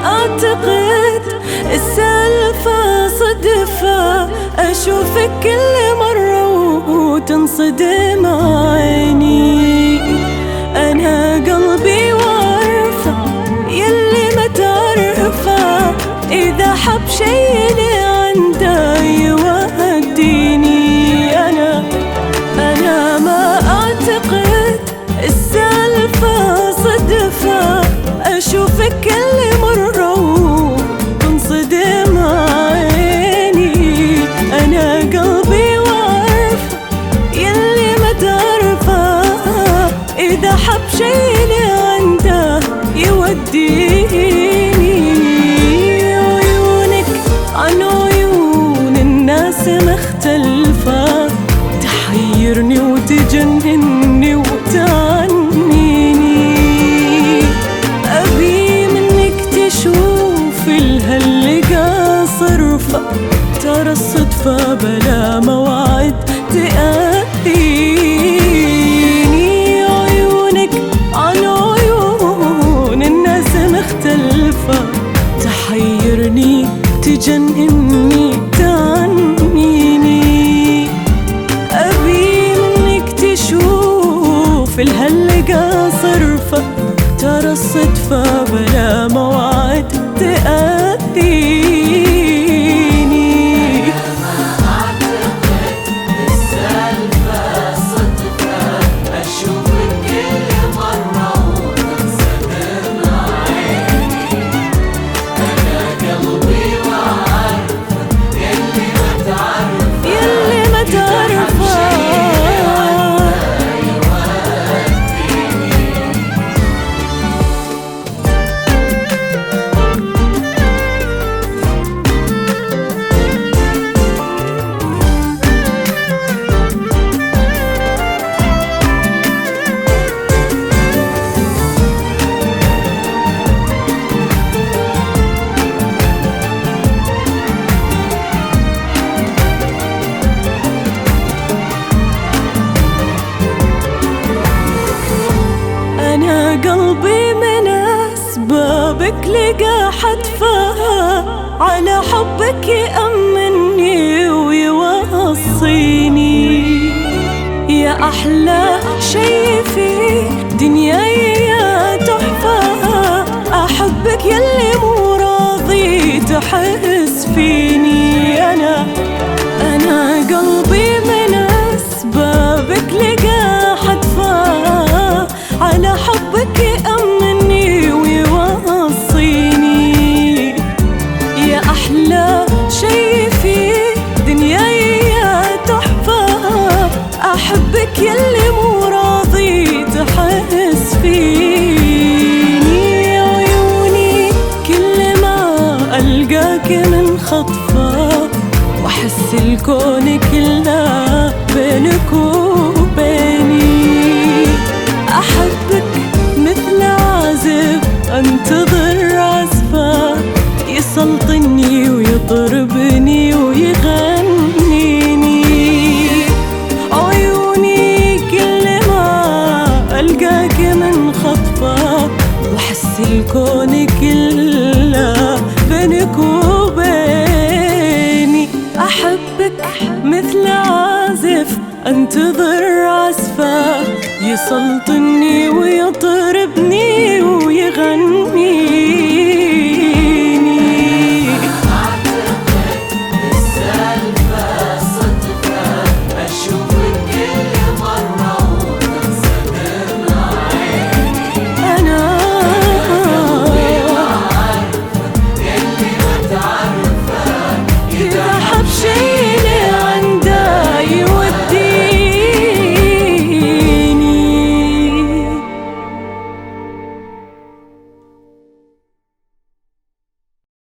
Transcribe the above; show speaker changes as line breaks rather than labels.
أعتقد السالفة صدفة، أشوفك كل مرة وتنصدم عيني. أنا قلبي وارفة يلي ما تعرفه، إذا حب شي اللي عنده يوديني. أنا ما أعتقد السالفة صدفة، أشوفك كل مرة وتنصدم عيني. أنا قلبي وارفة يلي ما تعرفه، إذا حب شي اللي عنده يوديني. عيونك عن عيون الناس مختلفة، تحيرني وتجنني وتعنيني. أبي منك تشوف الهاللقا صرفة، ترى الصدفة بلا موعد تأذيني. عيونك عن عيون الناس مختلفة، تحيرني تجنني تعنيني. أبي منك تشوف الهاللقا صرفة، ترى الصدفة بلا موعد تأذيني. قلبي من أسبابك لقى حتفها، على حبك يأمني ويوصيني. يا أحلى شي في دنياي يا تحفة، أحبك يلي مو راضي تحس فيني. أنا قلبي من أسبابك لقى حتفها، على حبك يأمني ويوصيني. يا أحلى شي في دنياي يا تحفة، أحبك يلي مو راضي تحس فيني. عيوني كل ما ألقاك من خطفة، وأحس الكون كله بينك وبيني. أحبك مثل عازف أنتظر عزفه، يسلطني ويطربني ويغنيني. عيوني كل ما ألقاك من خطفة، وأحس الكون كله بينك وبيني. أحبك مثل عازف أنتظر عزفه، يسلطني ويطربني